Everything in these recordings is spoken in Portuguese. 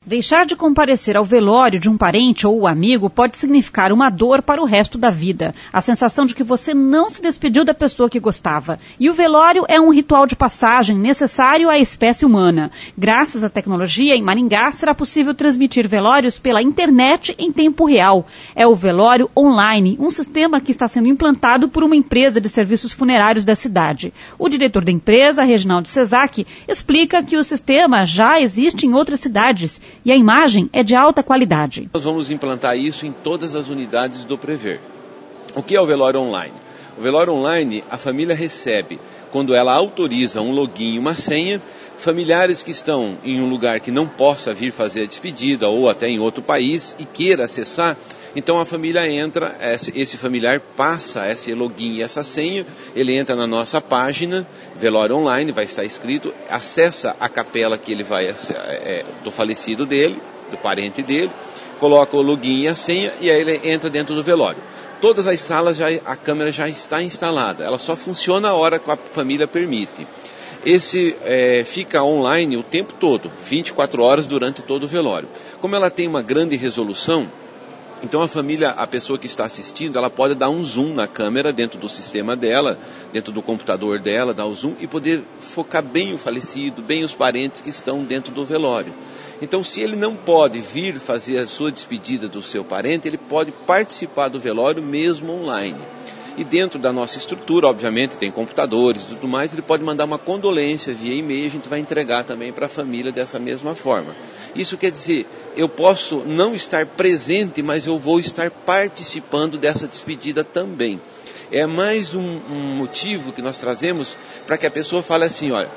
Deixar de comparecer ao velório de um parente ou amigo pode significar uma dor para o resto da vida. A sensação de que você não se despediu da pessoa que gostava. E o velório é um ritual de passagem necessário à espécie humana. Graças à tecnologia, em Maringá, será possível transmitir velórios pela internet em tempo real. É o velório online, um sistema que está sendo implantado por uma empresa de serviços funerários da cidade. O diretor da empresa, Reginaldo Cesac, explica que o sistema já existe em outras cidades e a imagem é de alta qualidade. Nós vamos implantar isso em todas as unidades do Prever. O que é o velório online? O velório online, a família recebe, quando ela autoriza um login e uma senha, familiares que estão em um lugar que não possa vir fazer a despedida ou até em outro país e queira acessar, então a família entra, esse familiar passa esse login e essa senha, ele entra na nossa página, velório online, vai estar escrito, acessa a capela que ele vai, do falecido dele, do parente dele, coloca o login e a senha e aí ele entra dentro do velório. Todas as salas, a câmera já está instalada, ela só funciona a hora que a família permite. Esse fica online o tempo todo, 24 horas durante todo o velório. Como ela tem uma grande resolução, então a pessoa que está assistindo, ela pode dar um zoom na câmera dentro do sistema dela, dentro do computador dela, dar o zoom e poder focar bem o falecido, bem os parentes que estão dentro do velório. Então, se ele não pode vir fazer a sua despedida do seu parente, ele pode participar do velório mesmo online. E dentro da nossa estrutura, obviamente, tem computadores e tudo mais, ele pode mandar uma condolência via e-mail, a gente vai entregar também para a família dessa mesma forma. Isso quer dizer, eu posso não estar presente, mas eu vou estar participando dessa despedida também. É mais um motivo que nós trazemos para que a pessoa fale assim, olha,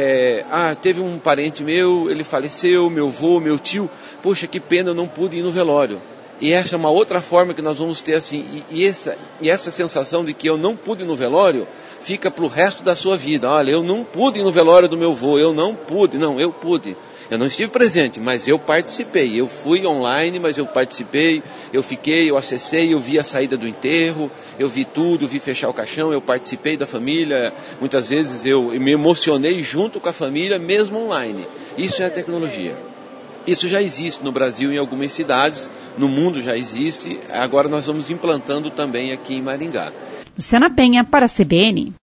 teve um parente meu, ele faleceu, meu avô, meu tio, poxa, que pena, eu não pude ir no velório. E essa é uma outra forma que nós vamos ter assim, e essa sensação de que eu não pude ir no velório, fica para o resto da sua vida. Olha, eu não pude ir no velório do meu avô, eu pude. Eu não estive presente, mas eu participei. Eu fui online, mas eu participei, eu fiquei, eu acessei, eu vi a saída do enterro, eu vi tudo, eu vi fechar o caixão, eu participei da família. Muitas vezes eu me emocionei junto com a família, mesmo online. Isso é a tecnologia. Isso já existe no Brasil em algumas cidades, no mundo já existe, agora nós vamos implantando também aqui em Maringá. Luciana Penha para a CBN.